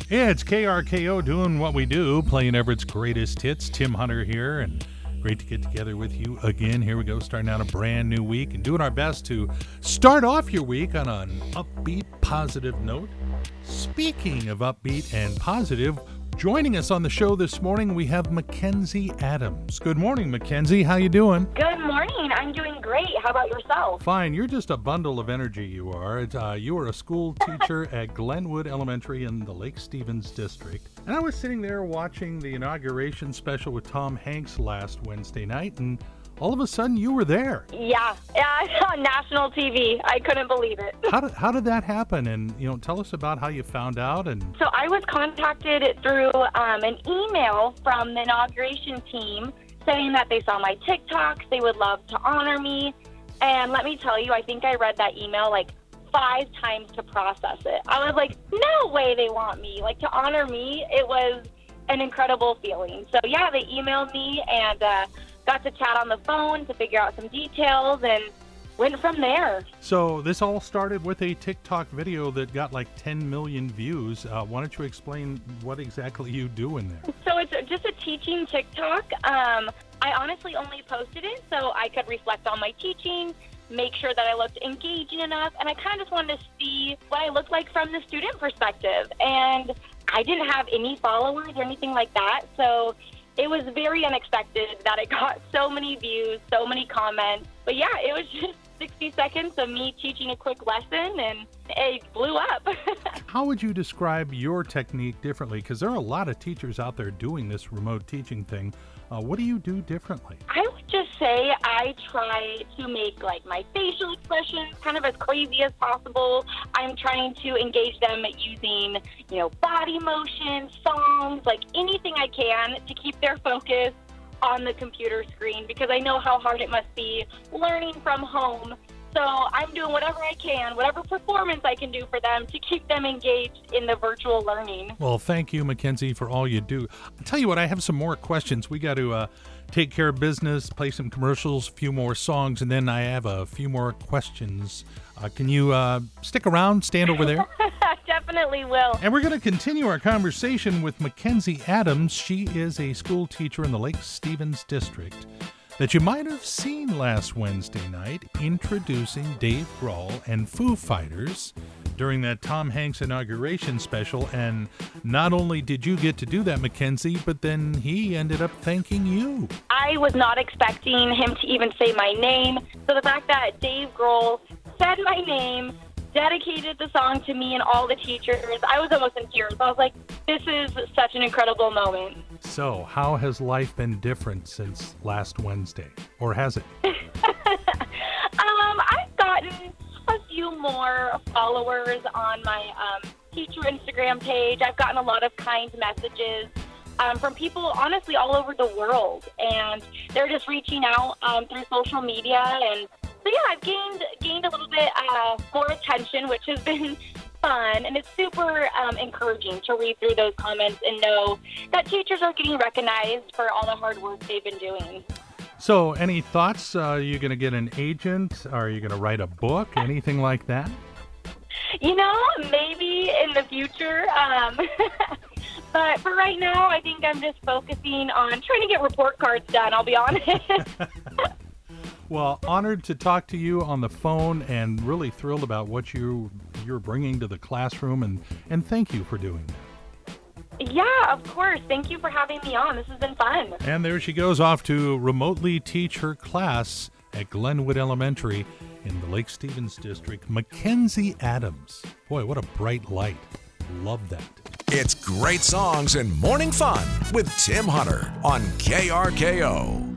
Yeah, it's KRKO doing what we do, playing Everett's greatest hits. Tim Hunter here, and great to get together with you again. Here we go, starting out a brand new week and doing our best to start off your week on an upbeat, positive note. Speaking of upbeat and positive, joining us on the show this morning, we have Mackenzie Adams. Good morning, Mackenzie. How you doing? Good morning. I'm doing great. How about yourself? Fine. You're just a bundle of energy, you are. You are a school teacher at Glenwood Elementary in the Lake Stevens district. And I was sitting there watching the inauguration special with Tom Hanks last Wednesday night, and all of a sudden you were there. Yeah, on national TV. I couldn't believe it. How did that happen? And, tell us about how you found out. And So I was contacted through an email from the inauguration team saying that they saw my TikToks, they would love to honor me. And let me tell you, I think I read that email like 5 times to process it. I was like, no way they want me. Like, to honor me, it was an incredible feeling. So yeah, they emailed me and got to chat on the phone to figure out some details and went from there. So this all started with a TikTok video that got like 10 million views. Why don't you explain what exactly you do in there? So it's just a teaching TikTok. I honestly only posted it so I could reflect on my teaching, make sure that I looked engaging enough, and I kind of just wanted to see what I looked like from the student perspective. And I didn't have any followers or anything like that, so it was very unexpected that it got so many views, so many comments. But yeah, it was just 60 seconds of me teaching a quick lesson, and it blew up. How would you describe your technique differently? Because there are a lot of teachers out there doing this remote teaching thing. What do you do differently? I would just say I try to make like my facial expressions kind of as crazy as possible. I'm trying to engage them using, body motion, songs, like anything I can to keep their focus on the computer screen, because I know how hard it must be learning from home. So I'm doing whatever I can, whatever performance I can do for them to keep them engaged in the virtual learning. Well, thank you, Mackenzie, for all you do. I'll tell you what, I have some more questions. We got to take care of business, play some commercials, a few more songs, and then I have a few more questions. Can you stick around, stand over there? Definitely will. And we're going to continue our conversation with Mackenzie Adams. She is a school teacher in the Lake Stevens district that you might have seen last Wednesday night introducing Dave Grohl and Foo Fighters during that Tom Hanks inauguration special. And not only did you get to do that, Mackenzie, but then he ended up thanking you. I was not expecting him to even say my name. So the fact that Dave Grohl said my name, dedicated the song to me and all the teachers, I was almost in tears. I was like, this is such an incredible moment. So, how has life been different since last Wednesday? Or has it? I've gotten a few more followers on my teacher Instagram page. I've gotten a lot of kind messages from people, honestly, all over the world. And they're just reaching out through social media. And so, yeah, I've gained a little bit more attention, which has been fun, and it's super encouraging to read through those comments and know that teachers are getting recognized for all the hard work they've been doing. So, any thoughts? Are you going to get an agent? Are you going to write a book? Anything like that? Maybe in the future. But for right now, I think I'm just focusing on trying to get report cards done, I'll be honest. Well, honored to talk to you on the phone and really thrilled about what you're bringing to the classroom, and thank you for doing that. Yeah, of course. Thank you for having me on. This has been fun. And there she goes off to remotely teach her class at Glenwood Elementary in the Lake Stevens district, Mackenzie Adams. Boy, what a bright light. Love that. It's great songs and morning fun with Tim Hunter on KRKO.